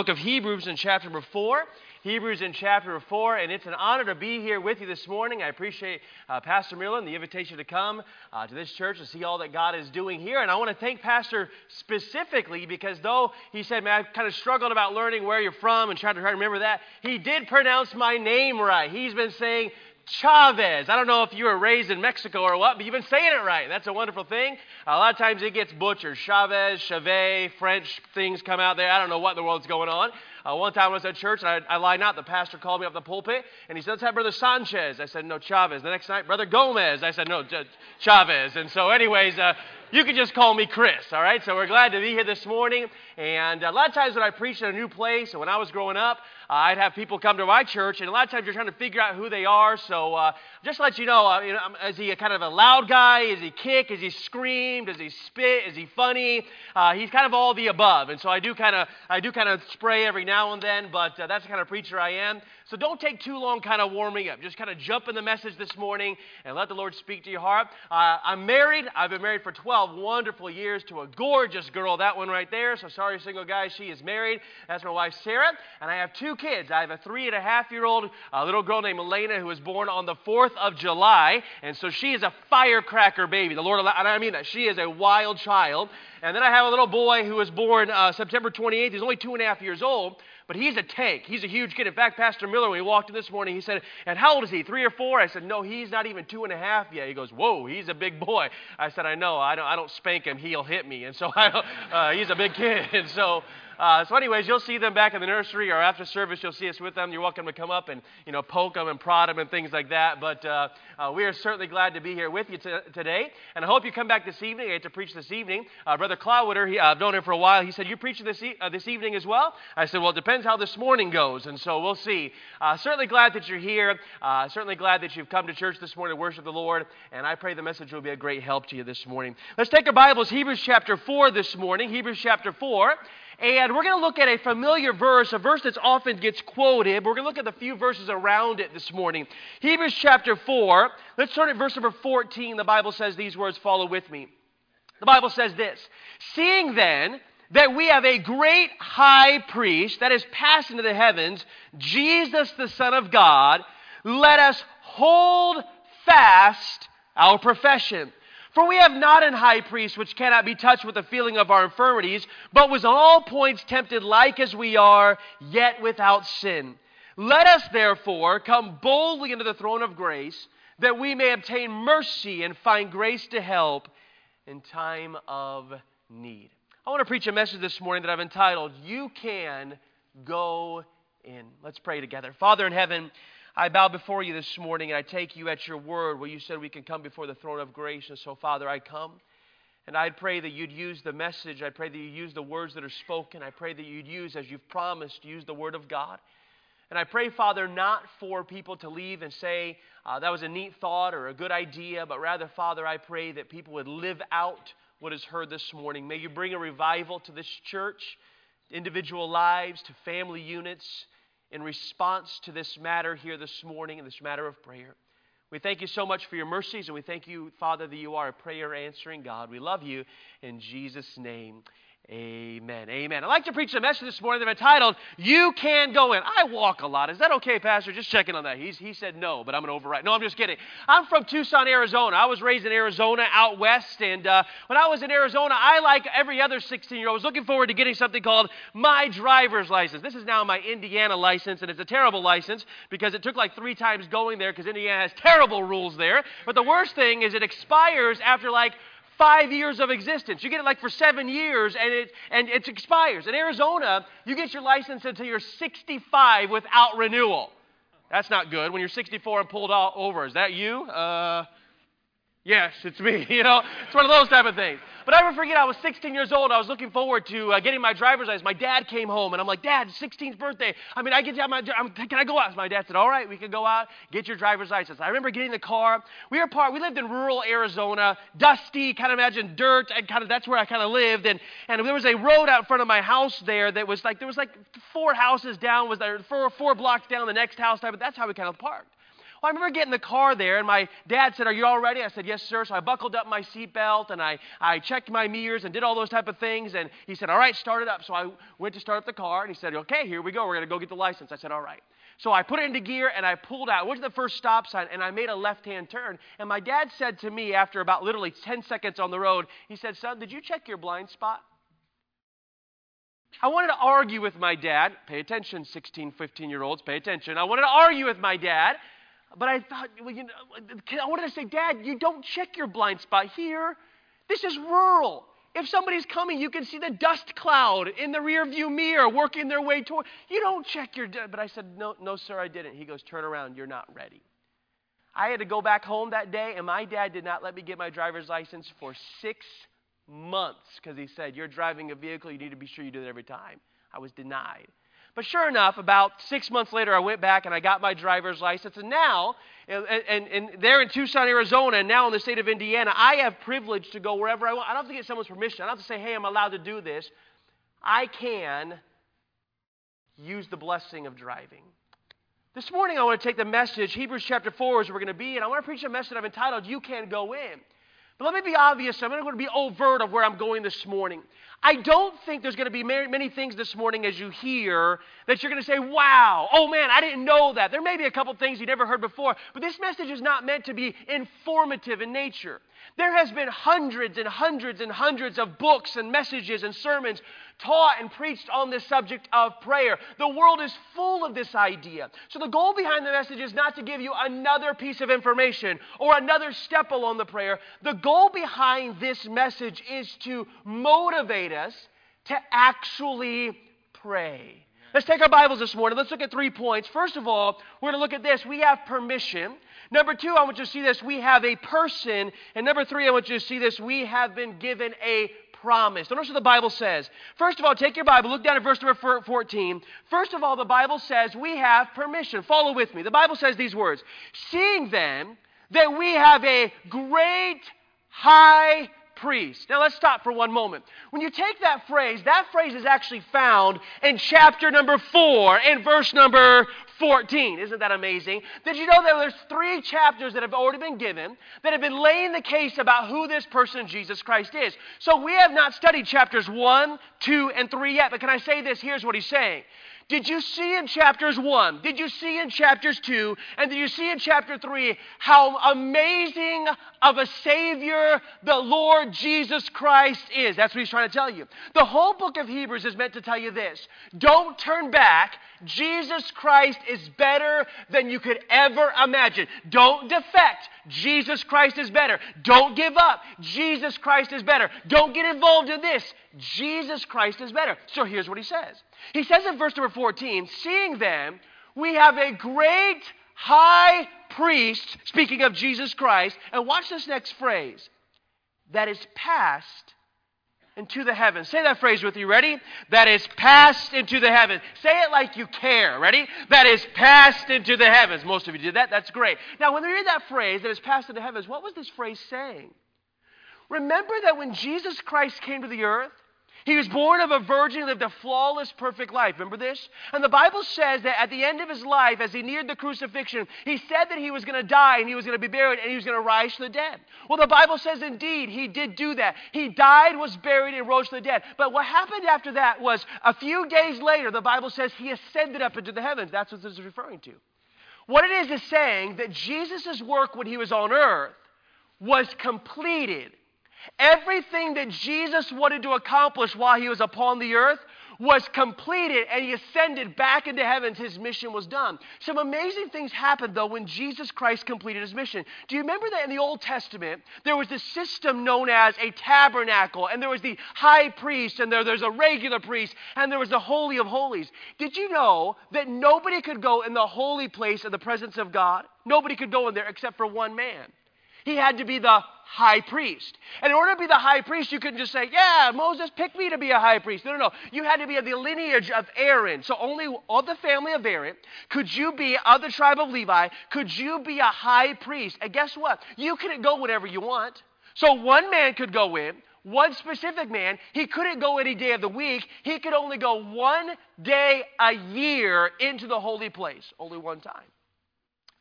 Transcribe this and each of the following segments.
book of Hebrews in chapter number 4. Hebrews in chapter 4, and it's an honor to be here with you this morning. I appreciate Pastor Miller and the invitation to come to this church to see all that God is doing here. And I want to thank Pastor specifically because though he said, man, I kind of struggled about learning where you're from and trying to remember that, he did pronounce my name right. He's been saying Chavez. I don't know if you were raised in Mexico or what, but you've been saying it right. That's a wonderful thing. A lot of times it gets butchered. Chavez, Chavez, French things come out there. I don't know what in the world's going on. One time I was at church, and I lied not. The pastor called me up the pulpit, and he said, let's have Brother Sanchez. I said, no, Chavez. The next night, Brother Gomez. I said, no, Chavez. And so anyways, you can just call me Chris, all right? So we're glad to be here this morning. And a lot of times when I preach in a new place, and when I was growing up, I'd have people come to my church, and a lot of times you're trying to figure out who they are. So just to let you know, is he a kind of a loud guy? Is he kick? Is he scream? Does he spit? Is he funny? He's kind of all the above. And so I do kind of spray every now and then, but that's the kind of preacher I am. So don't take too long kind of warming up. Just kind of jump in the message this morning and let the Lord speak to your heart. I'm married. I've been married for 12 wonderful years to a gorgeous girl, that one right there. So sorry, single guys, she is married. That's my wife, Sarah. And I have two kids. I have a 3.5-year-old little girl named Elena who was born on the 4th of July. And so she is a firecracker baby. The Lord, and I mean that. She is a wild child. And then I have a little boy who was born September 28th. He's only 2.5 years old. But he's a tank. He's a huge kid. In fact, Pastor Miller, when he walked in this morning, he said, and how old is he, 3 or 4? I said, no, he's not even 2.5 yet. He goes, whoa, he's a big boy. I said, I know. I don't spank him. He'll hit me. And so he's a big kid. And so anyways, you'll see them back in the nursery or after service. You'll see us with them. You're welcome to come up and, poke them and prod them and things like that. But we are certainly glad to be here with you today. And I hope you come back this evening. I get to preach this evening. Brother Clawwitter, I've known him for a while. He said, you preach this evening as well? I said, well, it depends how this morning goes. And so we'll see. Certainly glad that you're here. Certainly glad that you've come to church this morning to worship the Lord. And I pray the message will be a great help to you this morning. Let's take our Bibles, Hebrews chapter 4 this morning. Hebrews chapter 4. And we're going to look at a familiar verse, a verse that often gets quoted. We're going to look at the few verses around it this morning. Hebrews chapter 4, let's start at verse number 14. The Bible says these words, follow with me. The Bible says this, seeing then that we have a great high priest that is passed into the heavens, Jesus the Son of God, let us hold fast our profession. For we have not an high priest which cannot be touched with the feeling of our infirmities, but was in all points tempted like as we are, yet without sin. Let us therefore come boldly into the throne of grace, that we may obtain mercy and find grace to help in time of need. I want to preach a message this morning that I've entitled, You Can Go In. Let's pray together. Father in heaven, I bow before you this morning, and I take you at your word where you said we can come before the throne of grace. And so, Father, I come, and I pray that you'd use the message. I pray that you use the words that are spoken. I pray that you'd use, as you've promised, use the word of God. And I pray, Father, not for people to leave and say, that was a neat thought or a good idea, but rather, Father, I pray that people would live out what is heard this morning. May you bring a revival to this church, individual lives, to family units, in response to this matter here this morning, in this matter of prayer. We thank you so much for your mercies, and we thank you, Father, that you are a prayer-answering God. We love you in Jesus' name. Amen. Amen. I'd like to preach a message this morning that I've entitled, You Can Go In. I walk a lot. Is that okay, Pastor? Just checking on that. He said no, but I'm going to override. No, I'm just kidding. I'm from Tucson, Arizona. I was raised in Arizona out west, and when I was in Arizona, I, like every other 16-year-old, was looking forward to getting something called my driver's license. This is now my Indiana license, and it's a terrible license because it took like 3 times going there because Indiana has terrible rules there. But the worst thing is it expires after like 5 years of existence. You get it like for 7 years, and it expires. In Arizona, you get your license until you're 65 without renewal. That's not good. When you're 64 and pulled over, is that you? Yes, it's me. It's one of those type of things. But I never forget, I was 16 years old. I was looking forward to getting my driver's license. My dad came home, and I'm like, Dad, it's 16th birthday. Can I go out? My dad said, all right, we can go out, get your driver's license. I remember getting in the car. We lived in rural Arizona, dusty, kind of imagine dirt, and that's where I kind of lived. And there was a road out in front of my house there that was like, there was like 4 houses down, was there 4 blocks down the next house type, but that's how we kind of parked. Well, I remember getting in the car there, and my dad said, "Are you all ready?" I said, "Yes, sir." So I buckled up my seatbelt, and I checked my mirrors and did all those type of things. And he said, "All right, start it up." So I went to start up the car, and he said, "Okay, here we go. We're going to go get the license." I said, "All right." So I put it into gear, and I pulled out. I went to the first stop sign, and I made a left-hand turn. And my dad said to me after about literally 10 seconds on the road, he said, "Son, did you check your blind spot?" I wanted to argue with my dad. Pay attention, 16, 15-year-olds, pay attention. I wanted to argue with my dad. But I thought, well, I wanted to say, "Dad, you don't check your blind spot here. This is rural. If somebody's coming, you can see the dust cloud in the rearview mirror working their way toward. You don't check your..." But I said, no, sir, I didn't. He goes, "Turn around. You're not ready." I had to go back home that day, and my dad did not let me get my driver's license for 6 months because he said, "You're driving a vehicle. You need to be sure you do it every time." I was denied. But sure enough, about 6 months later, I went back and I got my driver's license. And now, and there in Tucson, Arizona, and now in the state of Indiana, I have privilege to go wherever I want. I don't have to get someone's permission. I don't have to say, "Hey, I'm allowed to do this." I can use the blessing of driving. This morning, I want to take the message, Hebrews chapter 4 is where we're going to be, and I want to preach a message I've entitled, "You Can Go In." But let me be obvious. I'm not going to be overt of where I'm going this morning. I don't think there's going to be many things this morning as you hear that you're going to say, "Wow, oh man, I didn't know that." There may be a couple things you never heard before, but this message is not meant to be informative in nature. There has been hundreds and hundreds and hundreds of books and messages and sermons taught and preached on this subject of prayer. The world is full of this idea. So the goal behind the message is not to give you another piece of information or another step along the prayer. The goal behind this message is to motivate us to actually pray. Let's take our Bibles this morning. Let's look at 3 points. First of all, we're going to look at this. We have permission. Number 2, I want you to see this. We have a person. And number 3, I want you to see this. We have been given a promise. Notice what the Bible says. First of all, take your Bible, look down at verse number 14. First of all, the Bible says we have permission. Follow with me. The Bible says these words, "Seeing then that we have a great high priest." Now let's stop for one moment. When you take that phrase is actually found in chapter number 4 and verse number 14. Isn't that amazing? Did you know that there's 3 chapters that have already been given that have been laying the case about who this person Jesus Christ is? So we have not studied chapters 1, 2, and 3 yet, but can I say this? Here's what he's saying. Did you see in chapters 1, did you see in chapters 2, and did you see in chapter 3 how amazing of a Savior the Lord Jesus Christ is? That's what he's trying to tell you. The whole book of Hebrews is meant to tell you this. Don't turn back. Jesus Christ is better than you could ever imagine. Don't defect. Jesus Christ is better. Don't give up. Jesus Christ is better. Don't get involved in this. Jesus Christ is better. So here's what he says. He says in verse number 14, "Seeing then we have a great high priest," speaking of Jesus Christ, and watch this next phrase, "that is passed into the heavens." Say that phrase with you. Ready? That is passed into the heavens. Say it like you care. Ready? That is passed into the heavens. Most of you did that. That's great. Now, when we read that phrase, that is passed into the heavens, what was this phrase saying? Remember that when Jesus Christ came to the earth, he was born of a virgin, lived a flawless, perfect life. Remember this? And the Bible says that at the end of his life, as he neared the crucifixion, he said that he was going to die and he was going to be buried and he was going to rise from the dead. Well, the Bible says indeed he did do that. He died, was buried, and rose from the dead. But what happened after that was a few days later, the Bible says he ascended up into the heavens. That's what this is referring to. What it is saying that Jesus' work when he was on earth was completed. Everything that Jesus wanted to accomplish while he was upon the earth was completed, and he ascended back into heaven. His mission was done. Some amazing things happened, though, when Jesus Christ completed his mission. Do you remember that in the Old Testament, there was this system known as a tabernacle, and there was the high priest, and there's a regular priest, and there was the Holy of Holies. Did you know that nobody could go in the holy place of the presence of God? Nobody could go in there except for one man. He had to be the high priest. And in order to be the high priest, you couldn't just say, "Yeah, Moses picked me to be a high priest." No. You had to be of the lineage of Aaron. So only of the family of Aaron could you be of the tribe of Levi, could you be a high priest. And guess what? You couldn't go whenever you want. So one man could go in, one specific man. He couldn't go any day of the week. He could only go one day a year into the holy place, only one time.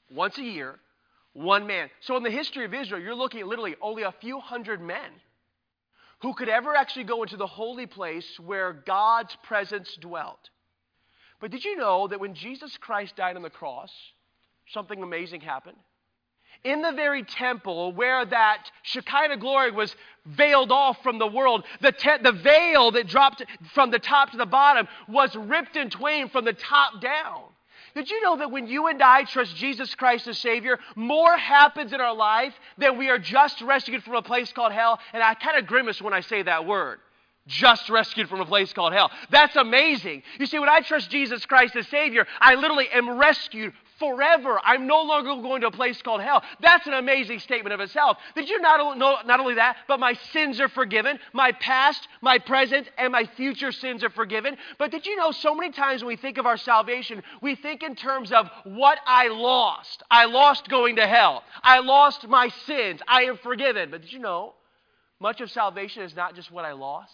once a year, one man. So in the history of Israel, you're looking at literally only a few hundred men who could ever actually go into the holy place where God's presence dwelt. But did you know that when Jesus Christ died on the cross, something amazing happened? In the very temple where that Shekinah glory was veiled off from the world, the veil that dropped from the top to the bottom was ripped in twain from the top down. Did you know that when you and I trust Jesus Christ as Savior, more happens in our life than we are just rescued from a place called hell? And I kind of grimace when I say that word. Just rescued from a place called hell. That's amazing. You see, when I trust Jesus Christ as Savior, I literally am rescued forever. I'm no longer going to a place called hell. That's an amazing statement of itself. Did you not only that, but my sins are forgiven. My past, my present, and my future sins are forgiven. But did you know so many times when we think of our salvation, we think in terms of what I lost. I lost going to hell. I lost my sins. I am forgiven. But did you know much of salvation is not just what I lost?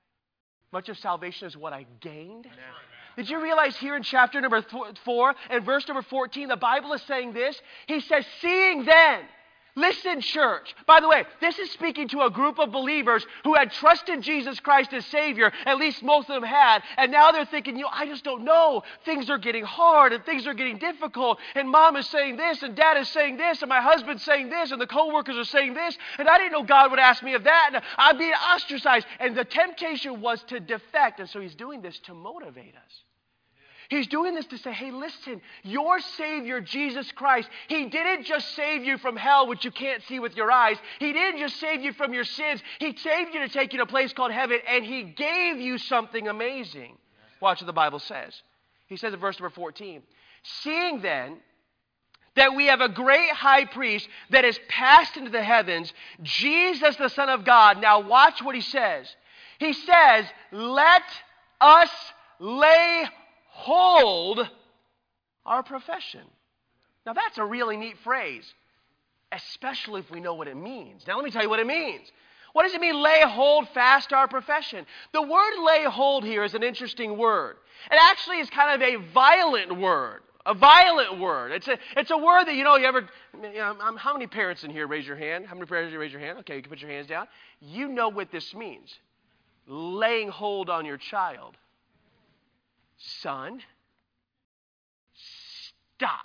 Much of salvation is what I gained. Amen. Did you realize here in chapter number 4 and verse number 14, the Bible is saying this? He says, seeing then. Listen, church. By the way, this is speaking to a group of believers who had trusted Jesus Christ as Savior. At least most of them had. And now they're thinking, I just don't know. Things are getting hard and things are getting difficult. And mom is saying this and dad is saying this and my husband's saying this and the co-workers are saying this. And I didn't know God would ask me of that. And I'm being ostracized. And the temptation was to defect. And so he's doing this to motivate us. He's doing this to say, hey, listen, your Savior, Jesus Christ, He didn't just save you from hell, which you can't see with your eyes. He didn't just save you from your sins. He saved you to take you to a place called heaven, and He gave you something amazing. Watch what the Bible says. He says in verse number 14, seeing then that we have a great high priest that has passed into the heavens, Jesus, the Son of God. Now watch what He says. He says, let us lay hold our profession. Now that's a really neat phrase, especially if we know what it means. Now let me tell you what it means. What does it mean, lay hold fast our profession? The word lay hold here is an interesting word. It actually is kind of a violent word. A violent word. It's a word that, how many parents in here raise your hand? How many parents raise your hand? Okay, you can put your hands down. You know what this means. Laying hold on your child. Son, stop.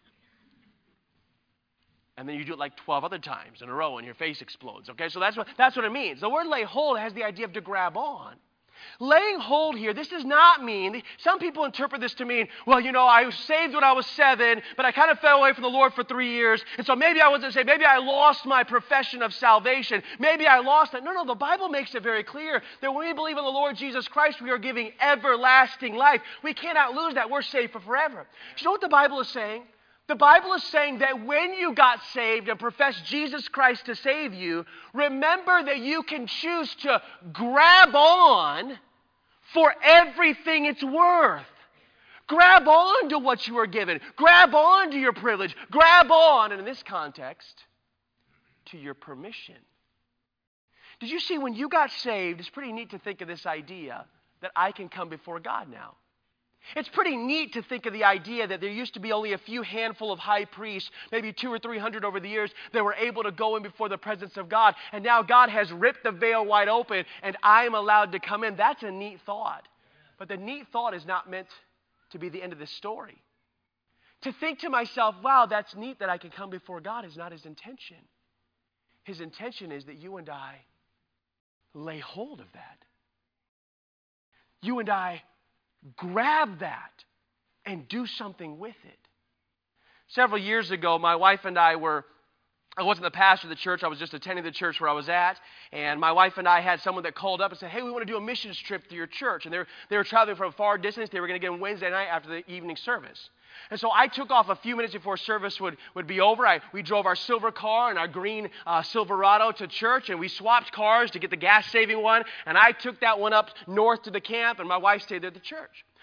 And then you do it like 12 other times in a row and your face explodes. Okay, so that's what it means. The word lay hold has the idea of to grab on. Laying hold here, this does not mean, some people interpret this to mean, well, I was saved when I was 7, but I kind of fell away from the Lord for 3 years, and so maybe I wasn't saved. Maybe I lost my profession of salvation. Maybe I lost it. No, the Bible makes it very clear that when we believe in the Lord Jesus Christ, we are giving everlasting life. We cannot lose that. We're saved for forever. Do you know what the Bible is saying? The Bible is saying that when you got saved and professed Jesus Christ to save you, remember that you can choose to grab on for everything it's worth. Grab on to what you are given. Grab on to your privilege. Grab on, and in this context, to your permission. Did you see when you got saved, it's pretty neat to think of this idea that I can come before God now. It's pretty neat to think of the idea that there used to be only a few handful of high priests, maybe 200 or 300 over the years, that were able to go in before the presence of God. And now God has ripped the veil wide open and I am allowed to come in. That's a neat thought. But the neat thought is not meant to be the end of the story. To think to myself, wow, that's neat that I can come before God is not His intention. His intention is that you and I lay hold of that. You and I grab that and do something with it. Several years ago, my wife and I wasn't the pastor of the church, I was just attending the church where I was at, and my wife and I had someone that called up and said, hey, we want to do a missions trip to your church. And they were traveling from a far distance. They were going to get on Wednesday night after the evening service. And so I took off a few minutes before service would be over. We drove our silver car and our green Silverado to church, and we swapped cars to get the gas-saving one, and I took that one up north to the camp, and my wife stayed there at the church.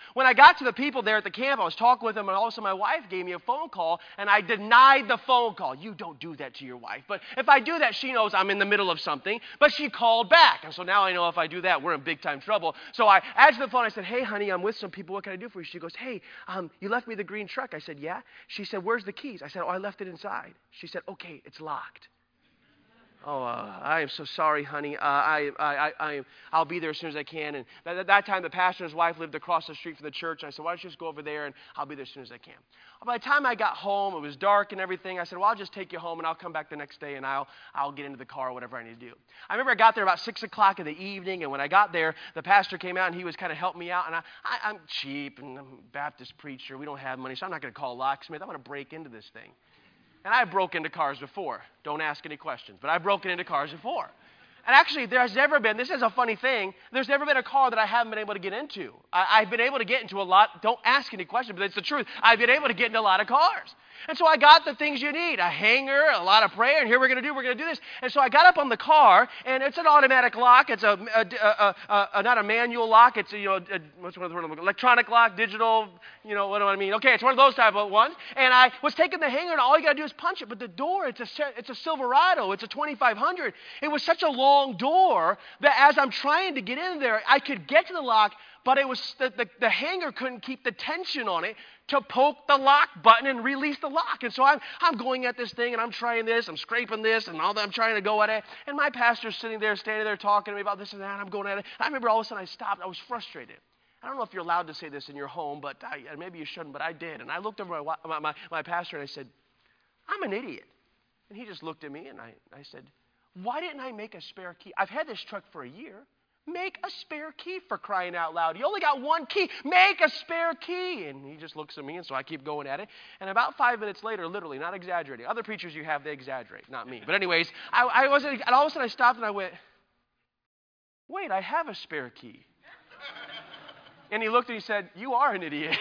When I got to the people there at the camp, I was talking with them, and all of a sudden my wife gave me a phone call, and I denied the phone call. You don't do that to your wife. But if I do that, she knows I'm in the middle of something, but she called back. And so now I know if I do that, we're in big-time trouble. So I answered the phone. I said, hey, honey, I'm with some people. What can I do for you? She goes, hey, you left me the green truck. I said, yeah. She said, where's the keys? I said, oh, I left it inside. She said, okay, it's locked. Oh, I am so sorry, honey. I'll be there as soon as I can. And at that time, the pastor and his wife lived across the street from the church. And I said, why don't you just go over there, and I'll be there as soon as I can. By the time I got home, it was dark and everything. I said, well, I'll just take you home, and I'll come back the next day, and I'll get into the car or whatever I need to do. I remember I got there about 6 o'clock in the evening, and when I got there, the pastor came out, and he was kind of helping me out. And I'm cheap, and I'm a Baptist preacher. We don't have money, so I'm not going to call a locksmith. I'm going to break into this thing. And I broke into cars before. Don't ask any questions. But I've broken into cars before. And actually, there's never been, this is a funny thing, there's never been a car that I haven't been able to get into. I've been able to get into a lot, don't ask any questions, but it's the truth. I've been able to get into a lot of cars. And so I got the things you need, a hanger, a lot of prayer, and here we're going to do this. And so I got up on the car, and it's an automatic lock. It's not a manual lock. It's, what's one of the words? Electronic lock, digital, what do I mean? Okay, it's one of those type of ones. And I was taking the hanger, and all you got to do is punch it. But the door, it's a Silverado. It's a 2500. It was such a long door that as I'm trying to get in there, I could get to the lock, but it was the hanger couldn't keep the tension on it to poke the lock button and release the lock. And so I'm going at this thing, and I'm trying this, I'm scraping this, and all that. I'm trying to go at it. And my pastor's standing there talking to me about this and that, and I'm going at it. And I remember all of a sudden I stopped. I was frustrated. I don't know if you're allowed to say this in your home, but maybe you shouldn't, but I did. And I looked over my pastor, and I said, I'm an idiot. And he just looked at me, and I said, why didn't I make a spare key? I've had this truck for a year. Make a spare key, for crying out loud. You only got one key. Make a spare key. And he just looks at me, and so I keep going at it. And about 5 minutes later, literally, not exaggerating. Other preachers you have, they exaggerate, not me. But anyways, I wasn't, and all of a sudden I stopped and I went, wait, I have a spare key. And he looked and he said, you are an idiot.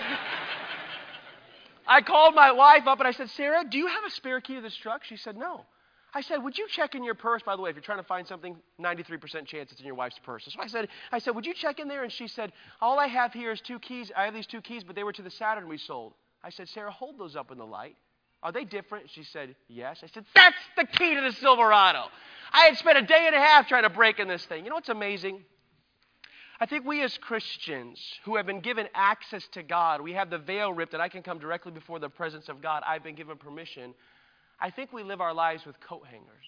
I called my wife up and I said, Sarah, do you have a spare key to this truck? She said, no. I said, would you check in your purse? By the way, if you're trying to find something, 93% chance it's in your wife's purse. So I said, would you check in there? And she said, all I have here is 2 keys. I have these 2 keys, but they were to the Saturn we sold. I said, Sarah, hold those up in the light. Are they different? She said, yes. I said, that's the key to the Silverado. I had spent a day and a half trying to break in this thing. You know what's amazing? I think we as Christians who have been given access to God, we have the veil ripped and I can come directly before the presence of God. I've been given permission. I think we live our lives with coat hangers.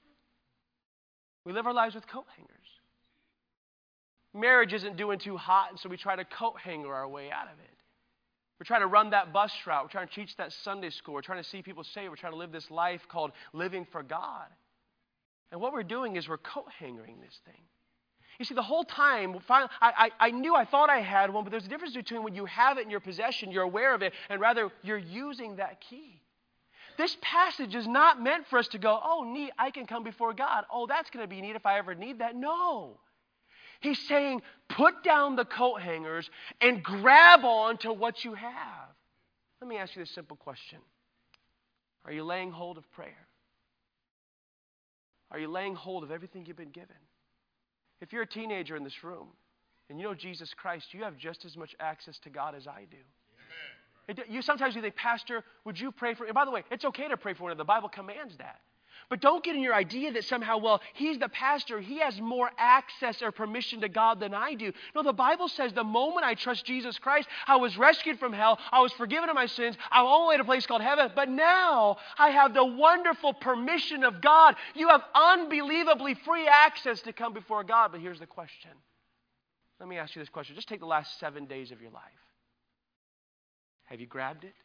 We live our lives with coat hangers. Marriage isn't doing too hot, and so we try to coat hanger our way out of it. We're trying to run that bus route. We're trying to teach that Sunday school. We're trying to see people saved. We're trying to live this life called living for God. And what we're doing is we're coat hangering this thing. You see, the whole time, I thought I had one, but there's a difference between when you have it in your possession, you're aware of it, and rather you're using that key. This passage is not meant for us to go, oh, neat, I can come before God. Oh, that's going to be neat if I ever need that. No. He's saying, put down the coat hangers and grab on to what you have. Let me ask you this simple question. Are you laying hold of prayer? Are you laying hold of everything you've been given? If you're a teenager in this room and you know Jesus Christ, you have just as much access to God as I do. Sometimes you think, Pastor, would you pray for... And by the way, it's okay to pray for one. The Bible commands that. But don't get in your idea that somehow, well, he's the pastor. He has more access or permission to God than I do. No, the Bible says the moment I trust Jesus Christ, I was rescued from hell. I was forgiven of my sins. I'm on my way to a place called heaven. But now I have the wonderful permission of God. You have unbelievably free access to come before God. But here's the question. Let me ask you this question. Just take the last 7 days of your life. Have you grabbed it?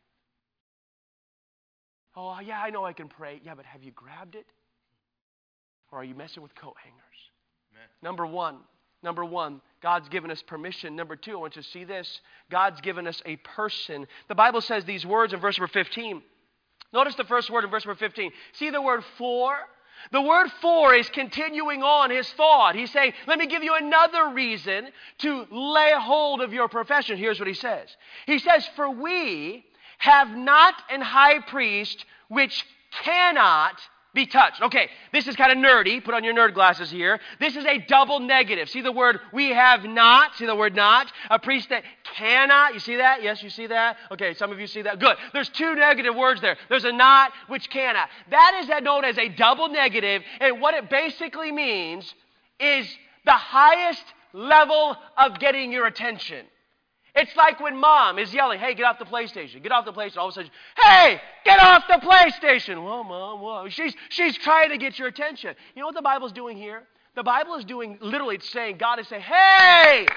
Oh, yeah, I know I can pray. Yeah, but have you grabbed it? Or are you messing with coat hangers? Amen. Number one, God's given us permission. Number 2, I want you to see this. God's given us a person. The Bible says these words in verse number 15. Notice the first word in verse number 15. See the word for? The word for is continuing on his thought. He's saying, let me give you another reason to lay hold of your profession. Here's what he says. He says, for we have not an high priest which cannot be touched. Okay, this is kind of nerdy. Put on your nerd glasses here. This is a double negative. See the word we have not? See the word not? A priest that cannot. You see that? Yes, you see that? Okay, some of you see that. Good. There's two negative words there. There's a not, which cannot. That is known as a double negative, and what it basically means is the highest level of getting your attention. It's like when mom is yelling, hey, get off the PlayStation. Get off the PlayStation. All of a sudden, hey, get off the PlayStation. Well, Mom, whoa. She's trying to get your attention. You know what the Bible's doing here? The Bible is doing, literally, it's saying, God is saying, hey,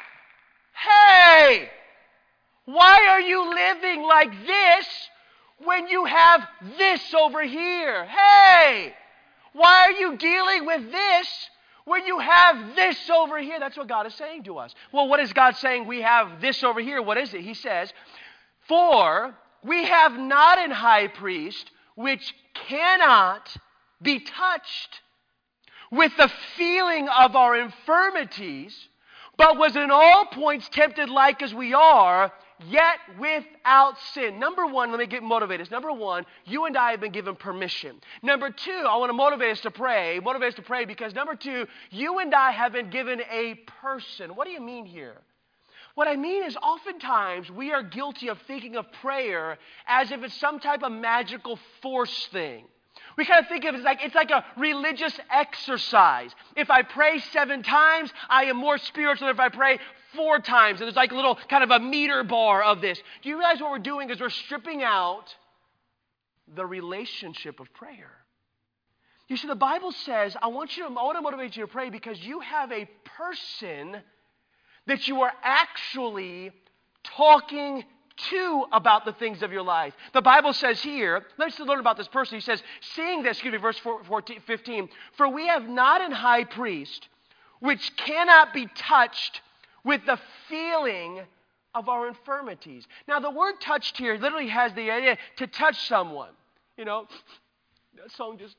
why are you living like this when you have this over here? Hey, why are you dealing with this when you have this over here? That's what God is saying to us. Well, what is God saying? We have this over here. What is it? He says, for we have not an high priest which cannot be touched with the feeling of our infirmities, but was in all points tempted like as we are, yet without sin. Number one, let me get motivated. Number one, you and I have been given permission. Number two, I want to motivate us to pray. Motivate us to pray because number two, you and I have been given a person. What do you mean here? What I mean is oftentimes we are guilty of thinking of prayer as if it's some type of magical force thing. We kind of think of it as it's like a religious exercise. If I pray 7 times, I am more spiritual than if I pray 4 times. And there's like a little kind of a meter bar of this. Do you realize what we're doing is we're stripping out the relationship of prayer? You see, the Bible says, I want to motivate you to pray because you have a person that you are actually talking to about the things of your life. The Bible says here, let's learn about this person. He says, seeing this, verse 15, for we have not an high priest which cannot be touched with the feeling of our infirmities. Now, the word touched here literally has the idea to touch someone. You know, that song just,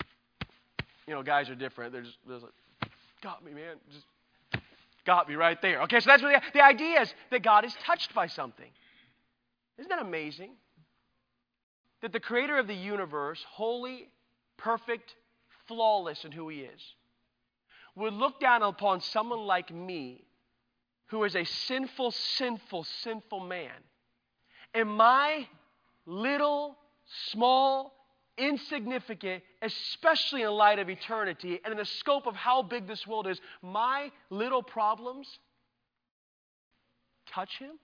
guys are different. They're just like, got me, man. Just got me right there. Okay, so that's what the idea is, that God is touched by something. Isn't that amazing? That the creator of the universe, holy, perfect, flawless in who he is, would look down upon someone like me, who is a sinful, sinful, sinful man, and my little, small, insignificant, especially in light of eternity and in the scope of how big this world is, my little problems touch him?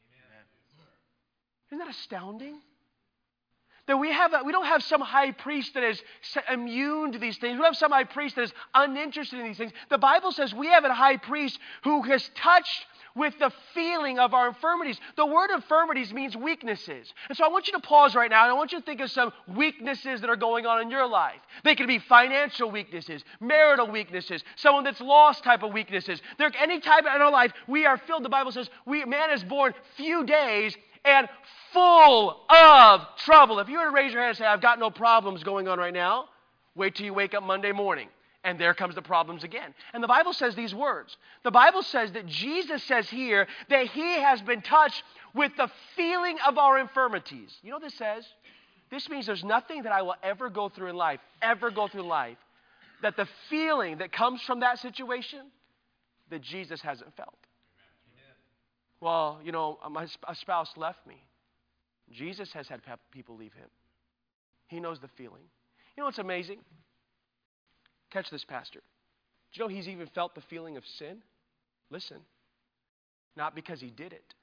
Isn't that astounding? That we don't have some high priest that is immune to these things. We don't have some high priest that is uninterested in these things. The Bible says we have a high priest who has touched with the feeling of our infirmities. The word infirmities means weaknesses. And so I want you to pause right now and I want you to think of some weaknesses that are going on in your life. They can be financial weaknesses, marital weaknesses, someone that's lost type of weaknesses. Any type in our life, we are filled. The Bible says man is born few days and full of trouble. If you were to raise your hand and say, I've got no problems going on right now, wait till you wake up Monday morning. And there comes the problems again. And the Bible says these words. The Bible says that Jesus says here that he has been touched with the feeling of our infirmities. You know what this says? This means there's nothing that I will ever go through in life, that the feeling that comes from that situation, that Jesus hasn't felt. Well, my spouse left me. Jesus has had people leave him. He knows the feeling. You know what's amazing? Catch this, Pastor. Do you know he's even felt the feeling of sin? Listen, not because he did it,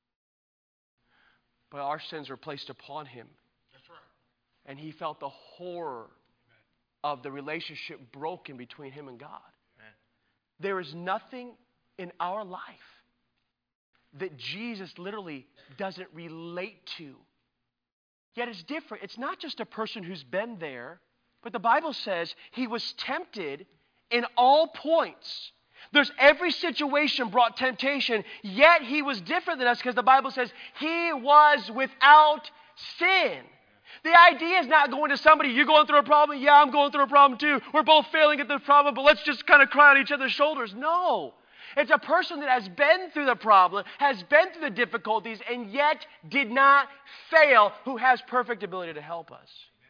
but our sins were placed upon him. That's right. And he felt the horror of the relationship broken between him and God. Amen. There is nothing in our life that Jesus literally doesn't relate to. Yet it's different. It's not just a person who's been there, but the Bible says he was tempted in all points. There's every situation brought temptation, yet he was different than us because the Bible says he was without sin. The idea is not going to somebody, you're going through a problem, yeah, I'm going through a problem too. We're both failing at the problem, but let's just kind of cry on each other's shoulders. No. It's a person that has been through the problem, has been through the difficulties, and yet did not fail, who has perfect ability to help us.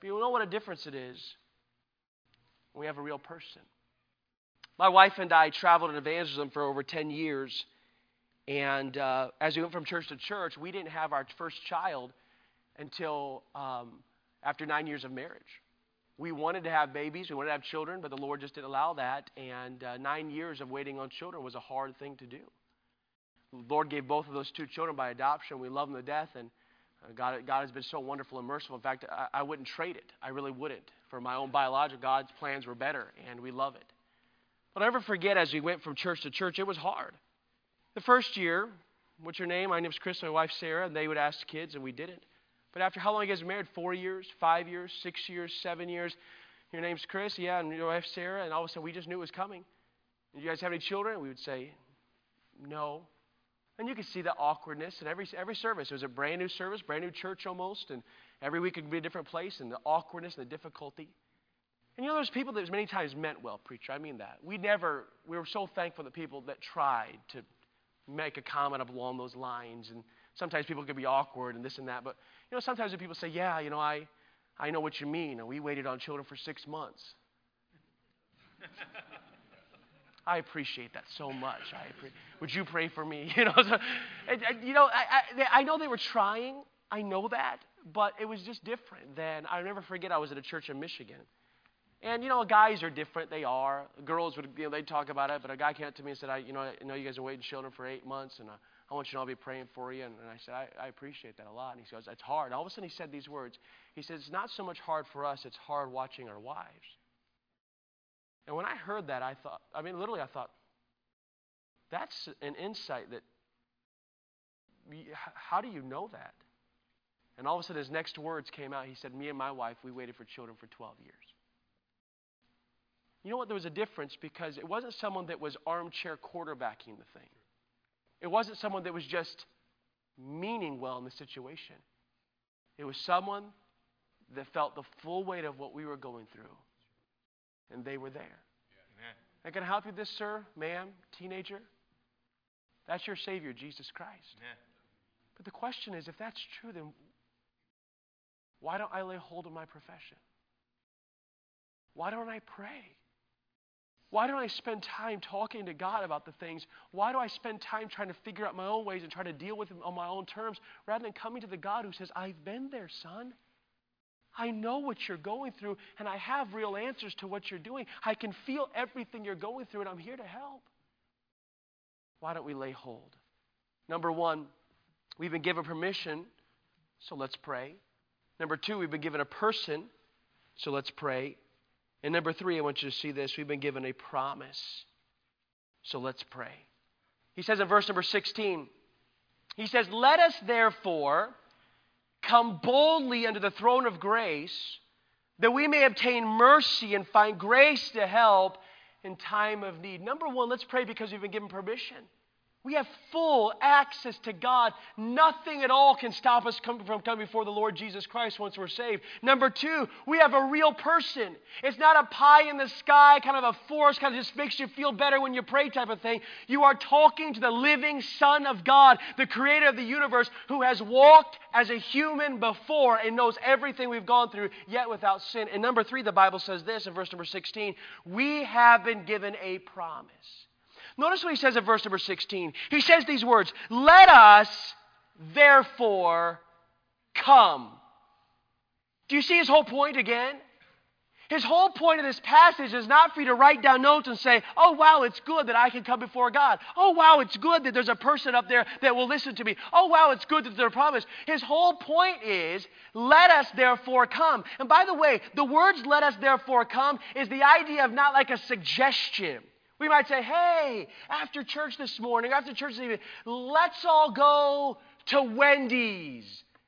But you know what a difference it is when we have a real person. My wife and I traveled in evangelism for over 10 years. And as we went from church to church, we didn't have our first child until after 9 years of marriage. We wanted to have babies, we wanted to have children, but the Lord just didn't allow that. And 9 years of waiting on children was a hard thing to do. The Lord gave both of those two children by adoption. We love them to death, and God has been so wonderful and merciful. In fact, I wouldn't trade it. I really wouldn't. For my own biological, God's plans were better, and we love it. But I'll never forget, as we went from church to church, it was hard. The first year, what's your name? My name's Chris, my wife Sarah, and they would ask the kids, and we didn't. But after how long you guys been married? 4 years, 5 years, 6 years, 7 years. Your name's Chris, yeah, and your wife Sarah, and all of a sudden we just knew it was coming. Do you guys have any children? And we would say, no. And you could see the awkwardness in every service. It was a brand new service, brand new church almost, and every week it could be a different place, and the awkwardness and the difficulty. And you know, there's people that many times meant well, preacher. I mean that. We were so thankful that people that tried to make a comment along those lines. And sometimes people could be awkward and this and that. But, you know, sometimes when people say, yeah, you know, I know what you mean. And we waited on children for 6 months. I appreciate that so much. Would you pray for me? You know, so, I know they were trying. I know that. But it was just different than, I'll never forget, I was at a church in Michigan. And, you know, guys are different. They are. Girls would, you know, they'd talk about it. But a guy came up to me and said, I know you guys are waiting children for 8 months, and I want you to all be praying for you. And I said, I appreciate that a lot. And he goes, it's hard. And all of a sudden he said these words. He says, it's not so much hard for us, it's hard watching our wives. And when I heard that, I thought, that's an insight that, how do you know that? And all of a sudden his next words came out. He said, me and my wife, we waited for children for 12 years. You know what? There was a difference because it wasn't someone that was armchair quarterbacking the thing. It wasn't someone that was just meaning well in the situation. It was someone that felt the full weight of what we were going through. And they were there. Yeah. And can I help you with this, sir, ma'am, teenager? That's your Savior, Jesus Christ. Yeah. But the question is, if that's true, then why don't I lay hold of my profession? Why don't I pray? Why don't I spend time talking to God about the things? Why do I spend time trying to figure out my own ways and try to deal with them on my own terms rather than coming to the God who says, I've been there, son. I know what you're going through, and I have real answers to what you're doing. I can feel everything you're going through, and I'm here to help. Why don't we lay hold? Number one, we've been given permission, so let's pray. Number two, we've been given a person, so let's pray. And number three, I want you to see this. We've been given a promise. So let's pray. He says in verse number 16, he says, let us therefore come boldly unto the throne of grace, that we may obtain mercy and find grace to help in time of need. Number one, let's pray because we've been given permission. We have full access to God. Nothing at all can stop us from coming before the Lord Jesus Christ once we're saved. Number two, we have a real person. It's not a pie in the sky, kind of a force, kind of just makes you feel better when you pray type of thing. You are talking to the living Son of God, the creator of the universe, who has walked as a human before and knows everything we've gone through, yet without sin. And number three, the Bible says this in verse number 16, we have been given a promise. Notice what he says in verse number 16. He says these words, let us therefore come. Do you see his whole point again? His whole point of this passage is not for you to write down notes and say, oh, wow, it's good that I can come before God. Oh, wow, it's good that there's a person up there that will listen to me. Oh, wow, it's good that there's a promise. His whole point is, let us therefore come. And by the way, the words let us therefore come is the idea of not like a suggestion. We might say, hey, after church this morning, after church this evening, let's all go to Wendy's.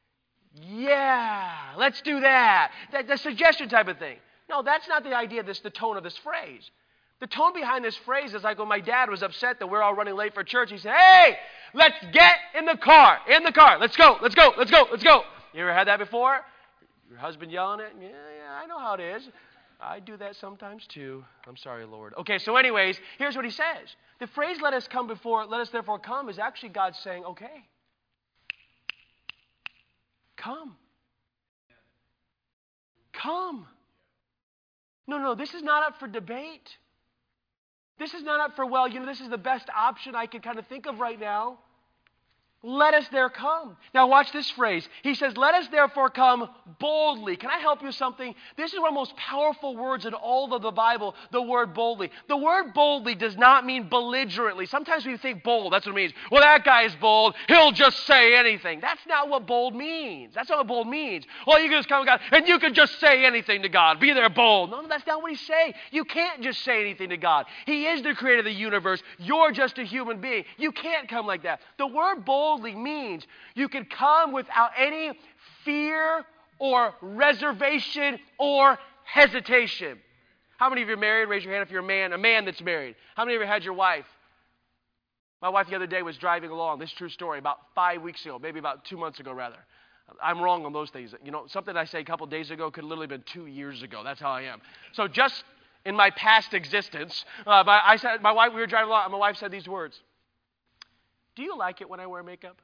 Yeah, let's do that. The suggestion type of thing. No, that's not the idea, the tone of this phrase. The tone behind this phrase is like when my dad was upset that we're all running late for church. He said, hey, let's get in the car. Let's go. You ever had that before? Your husband yelling at you? Yeah, I know how it is. I do that sometimes too. I'm sorry, Lord. Okay, so anyways, here's what he says. The phrase let us therefore come is actually God saying, okay, come. come. No, this is not up for debate. This is not up for, well, this is the best option I can kind of think of right now. Let us there come. Now watch this phrase. He says, let us therefore come boldly. Can I help you with something? This is one of the most powerful words in all of the Bible, the word boldly. The word boldly does not mean belligerently. Sometimes we think bold, that's what it means. Well, that guy is bold. He'll just say anything. That's not what bold means. That's not what bold means. Well, you can just come to God and you can just say anything to God. Be there bold. No, that's not what he's saying. You can't just say anything to God. He is the creator of the universe. You're just a human being. You can't come like that. The word bold means you can come without any fear or reservation or hesitation. How many of you are married? Raise your hand if you're a man that's married. How many of you had your wife? My wife the other day was driving along. This is a true story, about 5 weeks ago, maybe about 2 months ago rather. I'm wrong on those things. Something I say a couple days ago could literally have been 2 years ago. That's how I am. So just in my past existence, we were driving along, and my wife said these words. Do you like it when I wear makeup?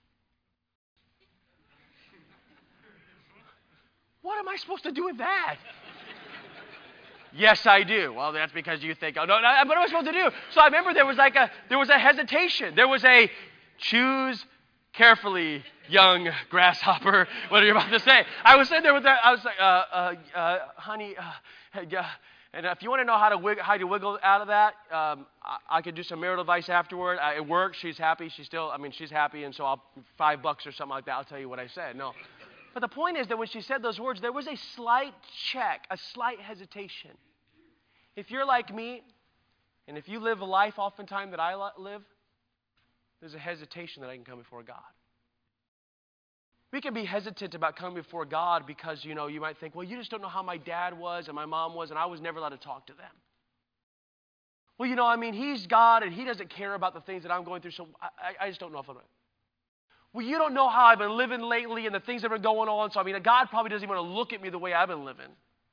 What am I supposed to do with that? Yes, I do. Well, that's because you think, oh, no, what am I supposed to do? So I remember there was a hesitation. There was a choose carefully, young grasshopper. What are you about to say? I was sitting there with that. I was like, honey, and if you want to know how to wiggle out of that, I could do some marital advice afterward. It works. She's happy. She's happy. And so $5 or something like that, I'll tell you what I said. No. But the point is that when she said those words, there was a slight check, a slight hesitation. If you're like me, and if you live a life oftentimes that I live, there's a hesitation that I can come before God. We can be hesitant about coming before God because, you might think, well, you just don't know how my dad was and my mom was, and I was never allowed to talk to them. Well, He's God, and He doesn't care about the things that I'm going through, so I just don't know if I'm... Well, you don't know how I've been living lately and the things that have been going on, so, God probably doesn't even want to look at me the way I've been living.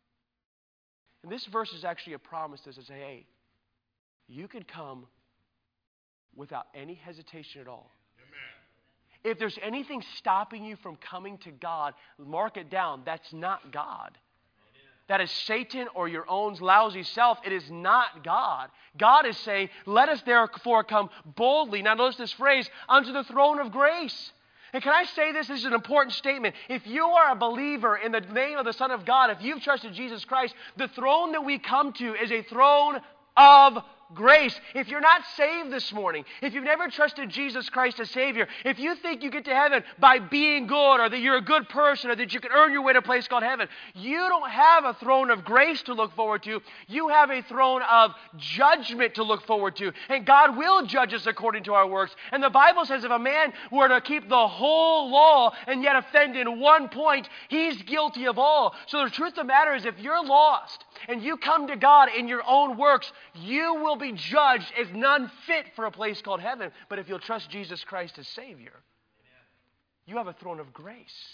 And this verse is actually a promise that says, hey, you can come without any hesitation at all. If there's anything stopping you from coming to God, mark it down. That's not God. That is Satan or your own lousy self. It is not God. God is saying, let us therefore come boldly. Now notice this phrase, unto the throne of grace. And can I say this? This is an important statement. If you are a believer in the name of the Son of God, if you've trusted Jesus Christ, the throne that we come to is a throne of grace. If you're not saved this morning, if you've never trusted Jesus Christ as Savior, if you think you get to heaven by being good or that you're a good person or that you can earn your way to a place called heaven, you don't have a throne of grace to look forward to. You have a throne of judgment to look forward to. And God will judge us according to our works. And the Bible says if a man were to keep the whole law and yet offend in one point, he's guilty of all. So the truth of the matter is if you're lost and you come to God in your own works, you will be judged as none fit for a place called heaven. But if you'll trust Jesus Christ as Savior, you have a throne of grace.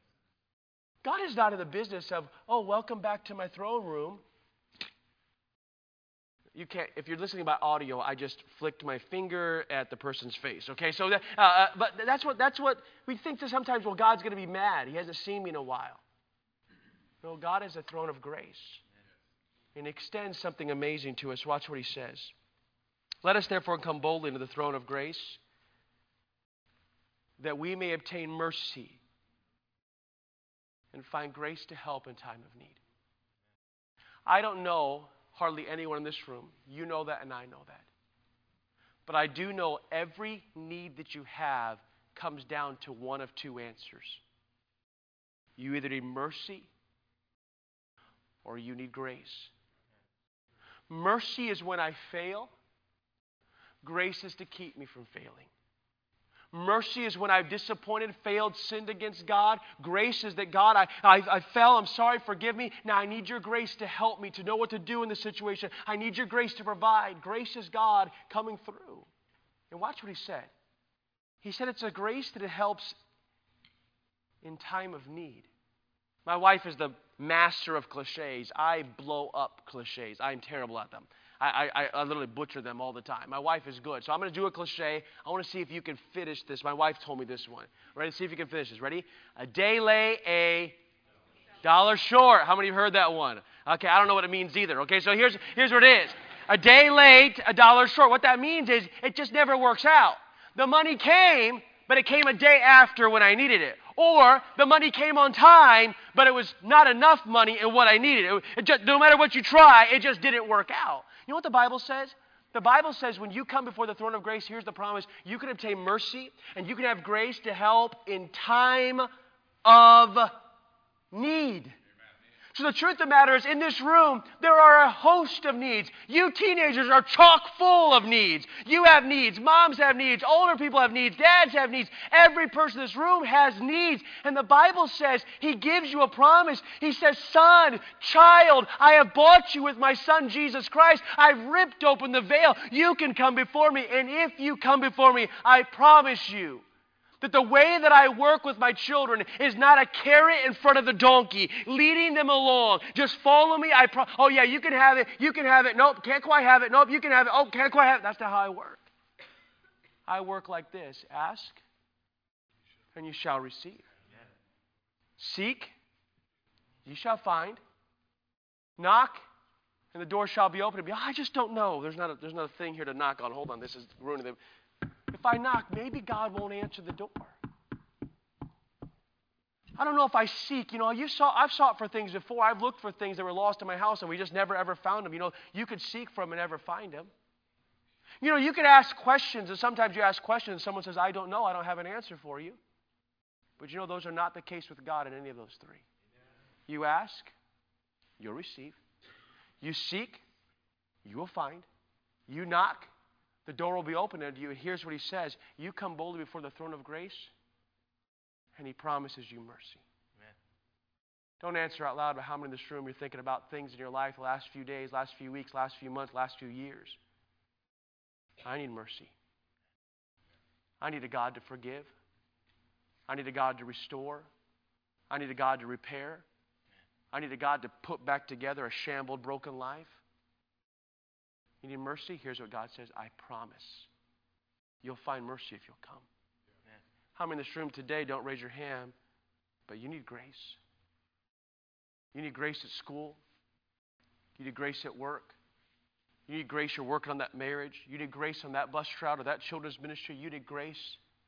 God is not in the business of, oh, welcome back to my throne room. You can't, if you're listening by audio, I just flicked my finger at the person's face. Okay, so but that's what we think that sometimes. Well, God's going to be mad. He hasn't seen me in a while. No, God is a throne of grace. And extends something amazing to us. Watch what he says. Let us therefore come boldly into the throne of grace, that we may obtain mercy and find grace to help in time of need. I don't know hardly anyone in this room. You know that and I know that. But I do know every need that you have comes down to one of two answers. You either need mercy or you need grace. Mercy is when I fail. Grace is to keep me from failing. Mercy is when I've disappointed, failed, sinned against God. Grace is that, God, I fell. I'm sorry. Forgive me. Now I need your grace to help me to know what to do in this situation. I need your grace to provide. Grace is God coming through. And watch what he said. He said it's a grace that it helps in time of need. My wife is the master of cliches. I blow up cliches. I'm terrible at them. I literally butcher them all the time. My wife is good. So I'm going to do a cliche. I want to see if you can finish this. My wife told me this one. Ready? See if you can finish this. Ready? A day lay, a... Dollar short. How many have heard that one? Okay, I don't know what it means either. Okay, so here's what it is. A day late, a dollar short. What that means is it just never works out. The money came, but it came a day after when I needed it. Or the money came on time, but it was not enough money in what I needed. No matter what you try, it just didn't work out. You know what the Bible says? The Bible says when you come before the throne of grace, here's the promise, you can obtain mercy and you can have grace to help in time of need. So the truth of the matter is, in this room, there are a host of needs. You teenagers are chock full of needs. You have needs. Moms have needs. Older people have needs. Dads have needs. Every person in this room has needs. And the Bible says, He gives you a promise. He says, son, child, I have bought you with my Son, Jesus Christ. I've ripped open the veil. You can come before me. And if you come before me, I promise you, that the way that I work with my children is not a carrot in front of the donkey, leading them along. Just follow me. Oh, yeah, you can have it. You can have it. Nope, can't quite have it. Nope, you can have it. Oh, can't quite have it. That's not how I work. I work like this. Ask, and you shall receive. Seek, you shall find. Knock, and the door shall be opened. I just don't know. There's not a thing here to knock on. Hold on, this is ruining them. If I knock, maybe God won't answer the door. I don't know if I seek. I've sought for things before. I've looked for things that were lost in my house, and we just never, ever found them. You could seek for them and never find them. You could ask questions, and sometimes you ask questions, and someone says, I don't know. I don't have an answer for you. But those are not the case with God in any of those three. You ask, you'll receive. You seek, you will find. You knock, the door will be opened unto you. And here's what He says. You come boldly before the throne of grace, and He promises you mercy. Amen. Don't answer out loud about how many in this room you're thinking about things in your life the last few days, last few weeks, last few months, last few years. I need mercy. I need a God to forgive. I need a God to restore. I need a God to repair. I need a God to put back together a shambled, broken life. You need mercy? Here's what God says. I promise. You'll find mercy if you'll come. Amen. How many in this room today, don't raise your hand, but you need grace? You need grace at school. You need grace at work. You need grace, you're working on that marriage. You need grace on that bus route or that children's ministry. You need grace.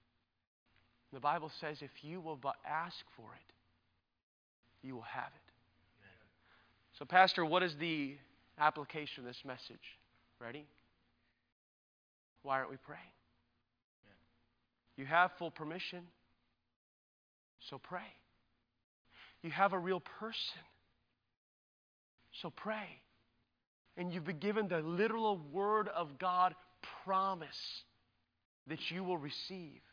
The Bible says if you will but ask for it, you will have it. Amen. So, Pastor, what is the application of this message? Ready? Why aren't we praying? You have full permission, so pray. You have a real person, so pray. And you've been given the literal Word of God promise that you will receive.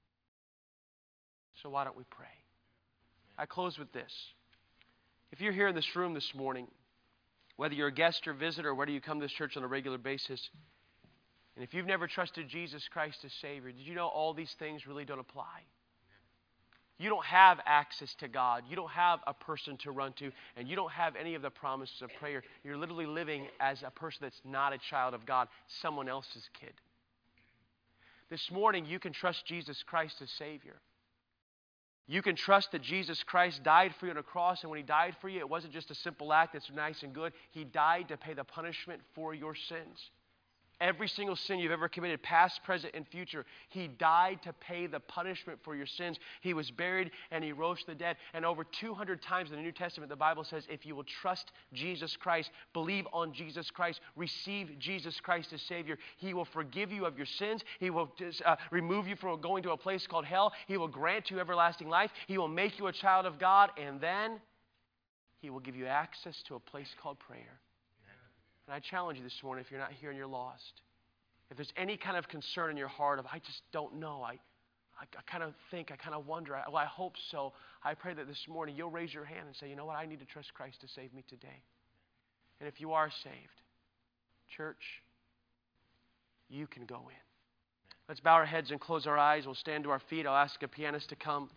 So why don't we pray? I close with this. If you're here in this room this morning, whether you're a guest or visitor, or whether you come to this church on a regular basis, and if you've never trusted Jesus Christ as Savior, did you know all these things really don't apply? You don't have access to God. You don't have a person to run to, and you don't have any of the promises of prayer. You're literally living as a person that's not a child of God, someone else's kid. This morning, you can trust Jesus Christ as Savior. You can trust that Jesus Christ died for you on a cross, and when He died for you, it wasn't just a simple act that's nice and good. He died to pay the punishment for your sins. Every single sin you've ever committed, past, present, and future, He died to pay the punishment for your sins. He was buried and He rose from the dead. And over 200 times in the New Testament, the Bible says, if you will trust Jesus Christ, believe on Jesus Christ, receive Jesus Christ as Savior, He will forgive you of your sins. He will remove you from going to a place called hell. He will grant you everlasting life. He will make you a child of God. And then He will give you access to a place called prayer. And I challenge you this morning, if you're not here and you're lost, if there's any kind of concern in your heart of, I just don't know, I kind of think, I kind of wonder, I hope so, I pray that this morning you'll raise your hand and say, you know what, I need to trust Christ to save me today. And if you are saved, church, you can go in. Let's bow our heads and close our eyes. We'll stand to our feet. I'll ask a pianist to come.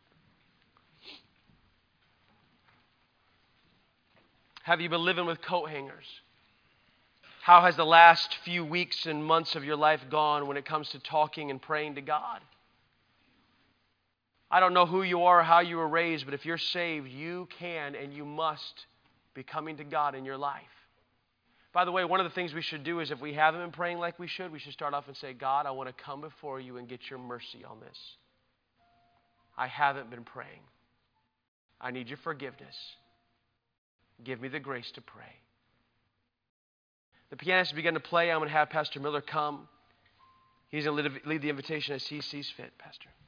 Have you been living with coat hangers? How has the last few weeks and months of your life gone when it comes to talking and praying to God? I don't know who you are or how you were raised, but if you're saved, you can and you must be coming to God in your life. By the way, one of the things we should do is if we haven't been praying like we should start off and say, God, I want to come before you and get your mercy on this. I haven't been praying. I need your forgiveness. Give me the grace to pray. The pianist began to play. I'm going to have Pastor Miller come. He's going to lead the invitation as he sees fit, Pastor.